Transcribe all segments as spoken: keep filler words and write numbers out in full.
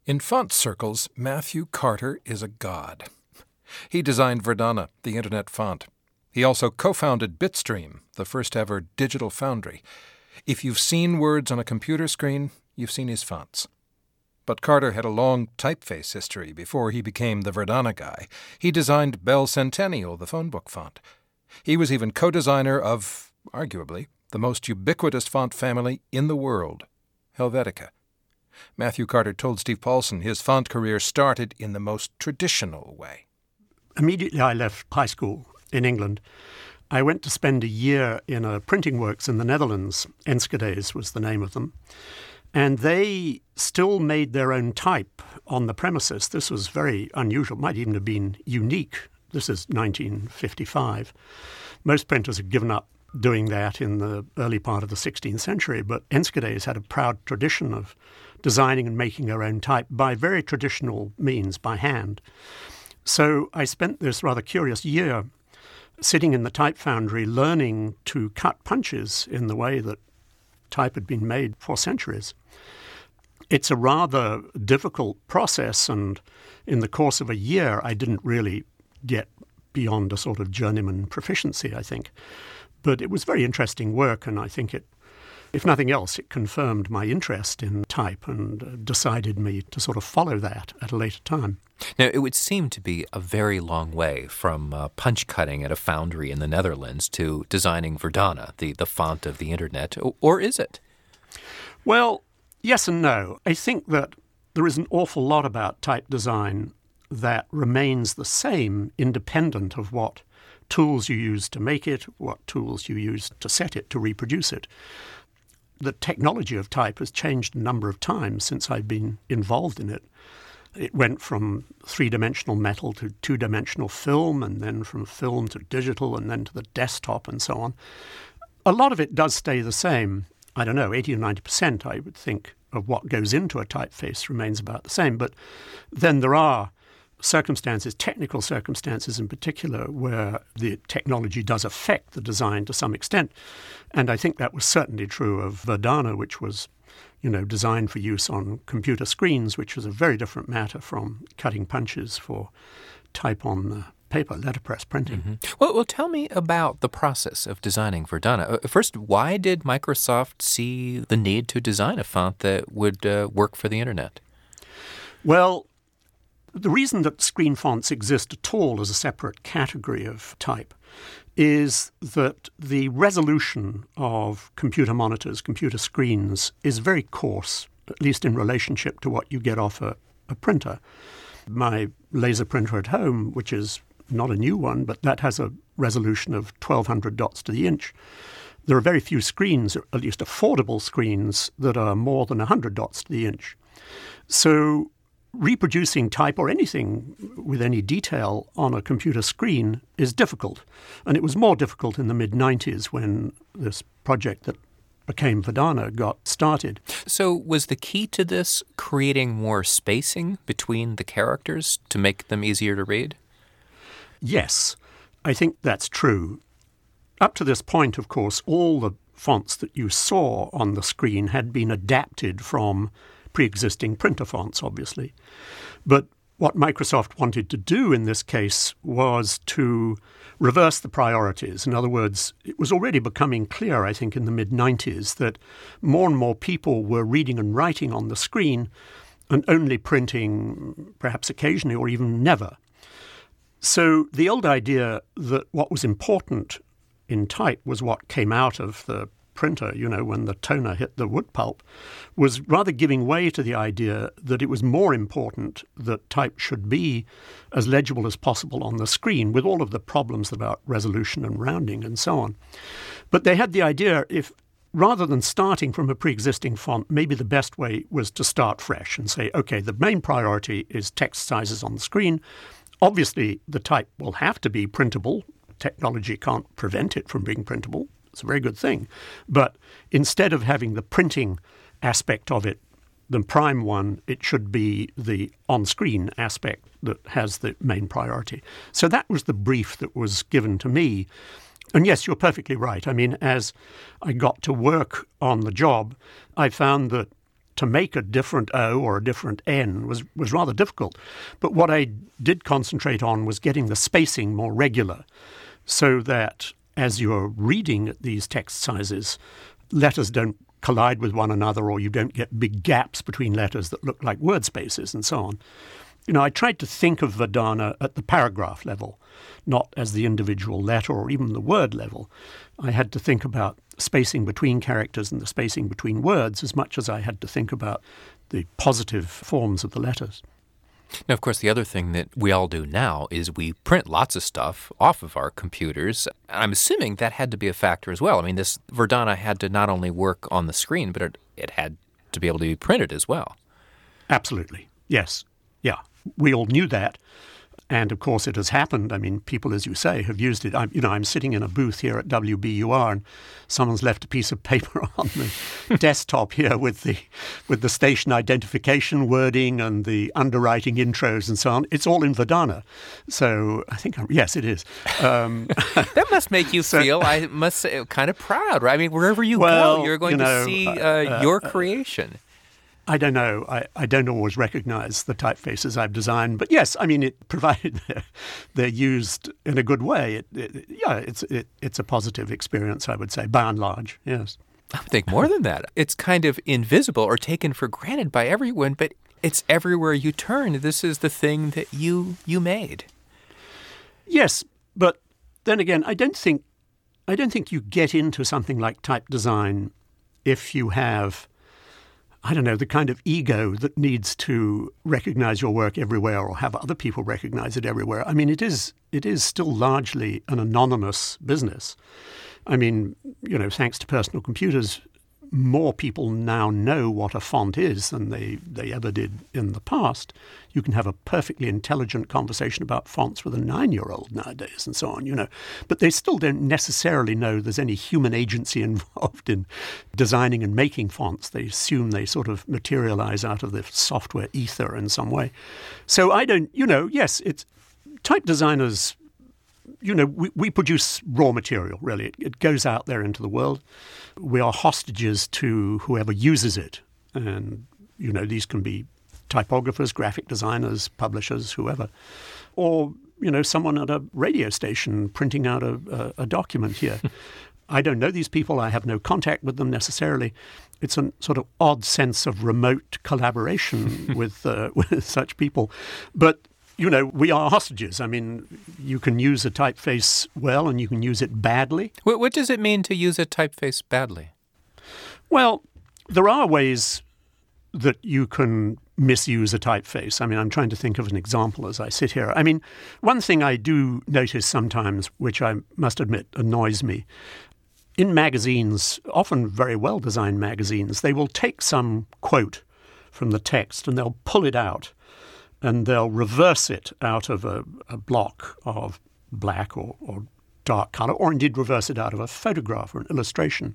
In font circles, Matthew Carter is a god. He designed Verdana, the internet font. He also co-founded Bitstream, the first-ever digital foundry. If you've seen words on a computer screen, you've seen his fonts. But Carter had a long typeface history before he became the Verdana guy. He designed Bell Centennial, the phone book font. He was even co-designer of, arguably, the most ubiquitous font family in the world, Helvetica. Matthew Carter told Steve Paulson his font career started in the most traditional way. Immediately I left high school in England, I went to spend a year in a printing works in the Netherlands. Enschede's was the name of them. And they still made their own type on the premises. This was very unusual, might even have been unique. This is nineteen fifty-five. Most printers had given up doing that in the early part of the sixteenth century, but Enschede's had a proud tradition of designing and making their own type by very traditional means, by hand. So I spent this rather curious year sitting in the type foundry learning to cut punches in the way that type had been made for centuries. It's a rather difficult process, and in the course of a year I didn't really get beyond a sort of journeyman proficiency, I think. But it was very interesting work, and I think it, if nothing else, it confirmed my interest in type and uh, decided me to sort of follow that at a later time. Now, it would seem to be a very long way from uh, punch cutting at a foundry in the Netherlands to designing Verdana, the, the font of the internet, or is it? Well, yes and no. I think that there is an awful lot about type design that remains the same independent of what tools you use to make it, what tools you use to set it, to reproduce it. The technology of type has changed a number of times since I've been involved in it. It went from three-dimensional metal to two-dimensional film, and then from film to digital, and then to the desktop and so on. A lot of it does stay the same. I don't know, eighty or ninety percent, I would think, of what goes into a typeface remains about the same. But then there are circumstances, technical circumstances in particular, where the technology does affect the design to some extent. And I think that was certainly true of Verdana, which was, you know, designed for use on computer screens, which was a very different matter from cutting punches for type on uh, paper, letterpress printing. Mm-hmm. Well, well, tell me about the process of designing Verdana. Uh, first, why did Microsoft see the need to design a font that would uh, work for the internet? Well, the reason that screen fonts exist at all as a separate category of type is that the resolution of computer monitors, computer screens, is very coarse, at least in relationship to what you get off a, a printer. My laser printer at home, which is not a new one, but that has a resolution of twelve hundred dots to the inch. There are very few screens, or at least affordable screens, that are more than one hundred dots to the inch. So reproducing type or anything with any detail on a computer screen is difficult. And it was more difficult in the mid nineties when this project that became Verdana got started. So was the key to this creating more spacing between the characters to make them easier to read? Yes, I think that's true. Up to this point, of course, all the fonts that you saw on the screen had been adapted from pre-existing printer fonts, obviously. But what Microsoft wanted to do in this case was to reverse the priorities. In other words, it was already becoming clear, I think, in the mid nineties that more and more people were reading and writing on the screen and only printing perhaps occasionally or even never. So the old idea that what was important in type was what came out of the printer, you know, when the toner hit the wood pulp, was rather giving way to the idea that it was more important that type should be as legible as possible on the screen, with all of the problems about resolution and rounding and so on. But they had the idea, if rather than starting from a pre-existing font, maybe the best way was to start fresh and say, okay, the main priority is text sizes on the screen. Obviously, the type will have to be printable. Technology can't prevent it from being printable. It's a very good thing. But instead of having the printing aspect of it, the prime one, it should be the on-screen aspect that has the main priority. So that was the brief that was given to me. And yes, you're perfectly right. I mean, as I got to work on the job, I found that to make a different O or a different N was, was rather difficult. But what I did concentrate on was getting the spacing more regular so that as you're reading at these text sizes, letters don't collide with one another, or you don't get big gaps between letters that look like word spaces and so on. You know, I tried to think of Verdana at the paragraph level, not as the individual letter or even the word level. I had to think about spacing between characters and the spacing between words as much as I had to think about the positive forms of the letters. Now, of course, the other thing that we all do now is we print lots of stuff off of our computers. I'm assuming that had to be a factor as well. I mean, this Verdana had to not only work on the screen, but it, it had to be able to be printed as well. Absolutely. Yes. Yeah. We all knew that. And, of course, it has happened. I mean, people, as you say, have used it. I'm, you know, I'm sitting in a booth here at W B U R, and someone's left a piece of paper on the desktop here with the with the station identification wording and the underwriting intros and so on. It's all in Verdana. So I think, I'm, yes, it is. Um, that must make you so, feel, I must say, kind of proud, right? I mean, wherever you well, go, you're going you know, to see uh, uh, your uh, creation. I don't know. I, I don't always recognize the typefaces I've designed. But yes, I mean, it provided they're, they're used in a good way. It, it, yeah, it's it, it's a positive experience, I would say, by and large, yes. I would think more than that. It's kind of invisible or taken for granted by everyone, but it's everywhere you turn. This is the thing that you you made. Yes, but then again, I don't think I don't think you get into something like type design if you have, I don't know, the kind of ego that needs to recognize your work everywhere or have other people recognize it everywhere. I mean, it is it is still largely an anonymous business. I mean, you know, thanks to personal computers, more people now know what a font is than they, they ever did in the past. You can have a perfectly intelligent conversation about fonts with a nine-year-old nowadays and so on, you know. But they still don't necessarily know there's any human agency involved in designing and making fonts. They assume they sort of materialize out of the software ether in some way. So I don't, you know, yes, it's type designers, you know, we, we produce raw material, really. It, it goes out there into the world. We are hostages to whoever uses it. And, you know, these can be typographers, graphic designers, publishers, whoever. Or, you know, someone at a radio station printing out a, a, a document here. I don't know these people. I have no contact with them necessarily. It's a sort of odd sense of remote collaboration with uh, with such people. But you know, we are hostages. I mean, you can use a typeface well and you can use it badly. What, what does it mean to use a typeface badly? Well, there are ways that you can misuse a typeface. I mean, I'm trying to think of an example as I sit here. I mean, one thing I do notice sometimes, which I must admit annoys me, in magazines, often very well-designed magazines, they will take some quote from the text and they'll pull it out. And they'll reverse it out of a, a block of black or, or dark color, or indeed reverse it out of a photograph or an illustration.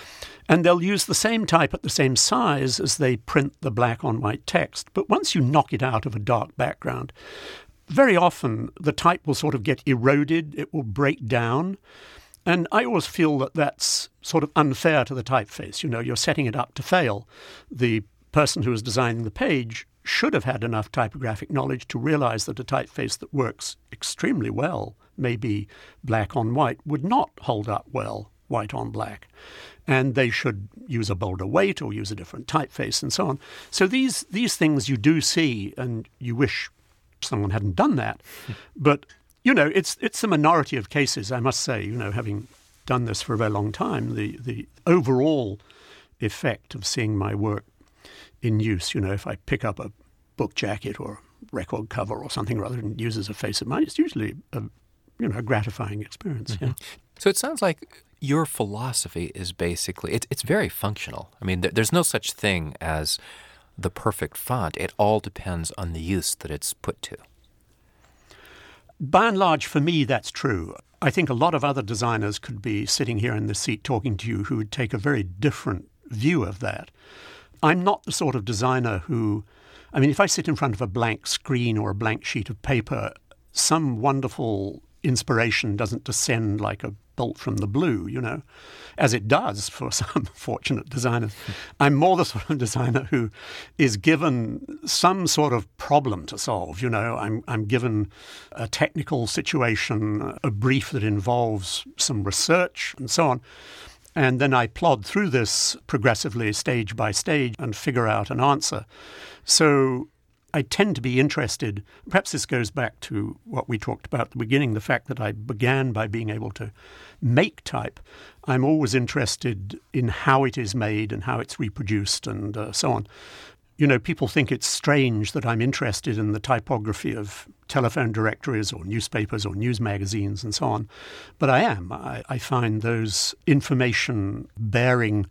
And they'll use the same type at the same size as they print the black on white text. But once you knock it out of a dark background, very often the type will sort of get eroded, it will break down. And I always feel that that's sort of unfair to the typeface. You know, you're setting it up to fail. The person who is designing the page should have had enough typographic knowledge to realize that a typeface that works extremely well, maybe black on white, would not hold up well white on black. And they should use a bolder weight or use a different typeface and so on. So these these things you do see, and you wish someone hadn't done that. But, you know, it's it's the minority of cases, I must say, you know, having done this for a very long time, the, the overall effect of seeing my work in use, you know, if I pick up a book jacket or record cover or something rather than use as a face of mine, it's usually a, you know, a gratifying experience. Mm-hmm. Yeah. So it sounds like your philosophy is basically, it, it's very functional. I mean, th- there's no such thing as the perfect font. It all depends on the use that it's put to. By and large, for me, that's true. I think a lot of other designers could be sitting here in this seat talking to you who would take a very different view of that. I'm not the sort of designer who, I mean, if I sit in front of a blank screen or a blank sheet of paper, some wonderful inspiration doesn't descend like a bolt from the blue, you know, as it does for some fortunate designers. I'm more the sort of designer who is given some sort of problem to solve, you know. I'm, I'm given a technical situation, a brief that involves some research and so on. And then I plod through this progressively, stage by stage, and figure out an answer. So I tend to be interested, perhaps this goes back to what we talked about at the beginning, the fact that I began by being able to make type. I'm always interested in how it is made and how it's reproduced and uh, so on. You know, people think it's strange that I'm interested in the typography of telephone directories or newspapers or news magazines and so on. But I am. I, I find those information-bearing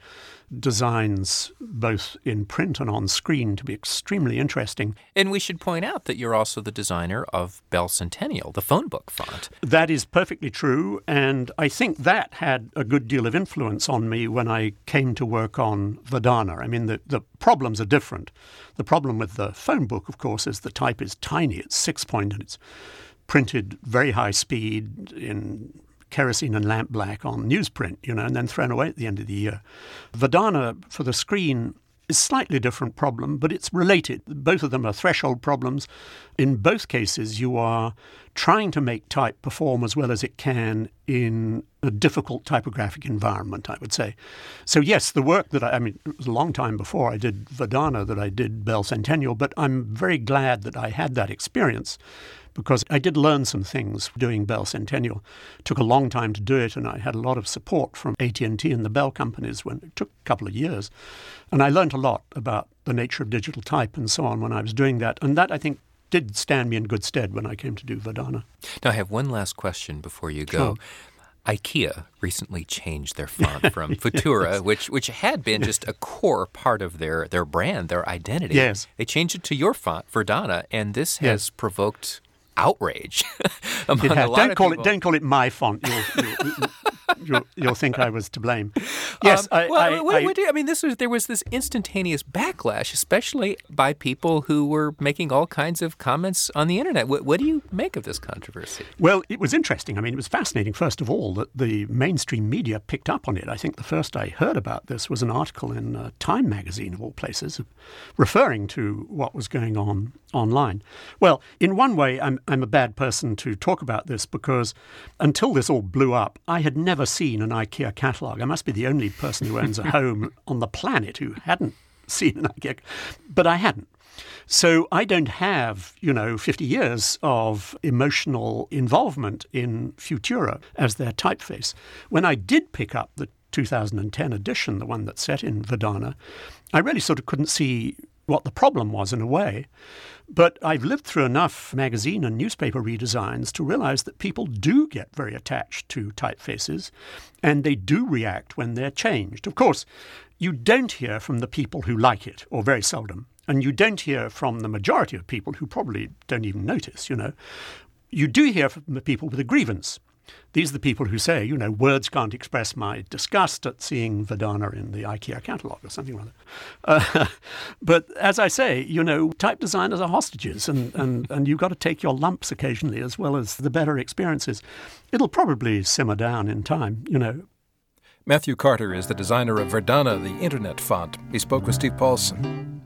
designs, both in print and on screen, to be extremely interesting. And we should point out that you're also the designer of Bell Centennial, the phone book font. That is perfectly true, and I think that had a good deal of influence on me when I came to work on Verdana. I mean, the, the problems are different. The problem with the phone book, of course, is the type is tiny. It's six-point, and it's printed very high speed in kerosene and lampblack on newsprint, you know, and then thrown away at the end of the year. Verdana for the screen is a slightly different problem, but it's related. Both of them are threshold problems. In both cases, you are trying to make type perform as well as it can in a difficult typographic environment, I would say. So yes, the work that I, I mean, it was a long time before I did Verdana that I did Bell Centennial, but I'm very glad that I had that experience, because I did learn some things doing Bell Centennial. It took a long time to do it, and I had a lot of support from A T and T and the Bell companies when it took a couple of years. And I learned a lot about the nature of digital type and so on when I was doing that. And that, I think, did stand me in good stead when I came to do Verdana. Now, I have one last question before you go. Sure. IKEA recently changed their font from Futura, yes. which which had been just a core part of their, their brand, their identity. Yes. They changed it to your font, Verdana, and this has yes. provoked outrage among it has. a lot don't of call people. It, don't call it my font. You'll, you'll, you'll, you'll think I was to blame. Yes, um, I, well, I, what, I, what do you, I mean, this was there was this instantaneous backlash, especially by people who were making all kinds of comments on the internet. What, what do you make of this controversy? Well, it was interesting. I mean, it was fascinating, first of all, that the mainstream media picked up on it. I think the first I heard about this was an article in uh, Time magazine, of all places, referring to what was going on online. Well, in one way, I'm, I'm a bad person to talk about this, because until this all blew up, I had never seen an IKEA catalogue. I must be the only person who owns a home on the planet who hadn't seen an IKEA, but I hadn't. So I don't have, you know, fifty years of emotional involvement in Futura as their typeface. When I did pick up the two thousand ten edition, the one that's set in Verdana, I really sort of couldn't see what the problem was in a way. But I've lived through enough magazine and newspaper redesigns to realize that people do get very attached to typefaces, and they do react when they're changed. Of course, you don't hear from the people who like it, or very seldom, and you don't hear from the majority of people who probably don't even notice, you know. You do hear from the people with a grievance. These are the people who say, you know, words can't express my disgust at seeing Verdana in the IKEA catalogue or something like that. Uh, but as I say, you know, type designers are hostages, and, and, and you've got to take your lumps occasionally as well as the better experiences. It'll probably simmer down in time, you know. Matthew Carter is the designer of Verdana, the internet font. He spoke with Steve Paulson.